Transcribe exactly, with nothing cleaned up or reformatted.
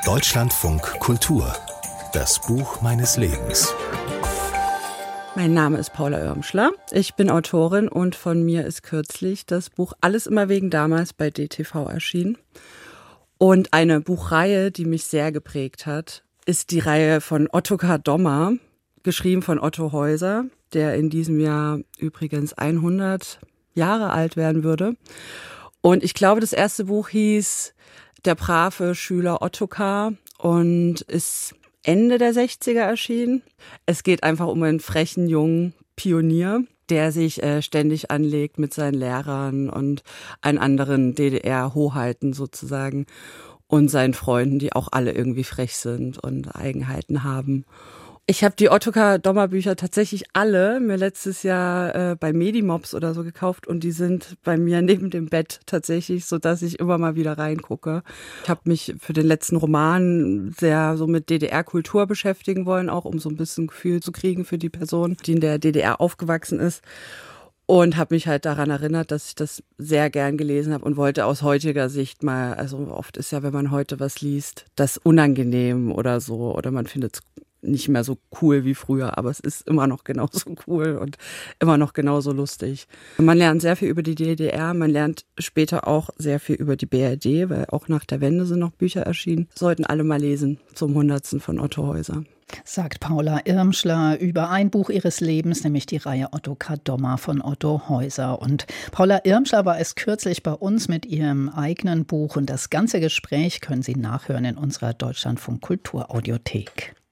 Deutschlandfunk Kultur. Das Buch meines Lebens. Mein Name ist Paula Irmschler. Ich bin Autorin und von mir ist kürzlich das Buch Alles immer wegen damals bei D T V erschienen. Und eine Buchreihe, die mich sehr geprägt hat, ist die Reihe von Ottokar Dommer, geschrieben von Otto Heuser, der in diesem Jahr übrigens hundert Jahre alt werden würde. Und ich glaube, das erste Buch hieß Der brave Schüler Ottokar und ist Ende der sechziger erschienen. Es geht einfach um einen frechen jungen Pionier, der sich äh, ständig anlegt mit seinen Lehrern und einen anderen D D R-Hoheiten sozusagen und seinen Freunden, die auch alle irgendwie frech sind und Eigenheiten haben. Ich habe die Ottokar Dommer Bücher tatsächlich alle mir letztes Jahr äh, bei Medimobs oder so gekauft und die sind bei mir neben dem Bett tatsächlich, so dass ich immer mal wieder reingucke. Ich habe mich für den letzten Roman sehr so mit D D R-Kultur beschäftigen wollen, auch um so ein bisschen Gefühl zu kriegen für die Person, die in der D D R aufgewachsen ist. Und habe mich halt daran erinnert, dass ich das sehr gern gelesen habe und wollte aus heutiger Sicht mal, also oft ist ja, wenn man heute was liest, das unangenehm oder so oder man findet es nicht mehr so cool wie früher, aber es ist immer noch genauso cool und immer noch genauso lustig. Man lernt sehr viel über die D D R, man lernt später auch sehr viel über die B R D, weil auch nach der Wende sind noch Bücher erschienen. Sollten alle mal lesen zum hundertsten von Otto Heuser. Sagt Paula Irmschler über ein Buch ihres Lebens, nämlich die Reihe Ottokar Dommer von Otto Heuser. Und Paula Irmschler war es kürzlich bei uns mit ihrem eigenen Buch und das ganze Gespräch können Sie nachhören in unserer Deutschlandfunk Kultur Audiothek.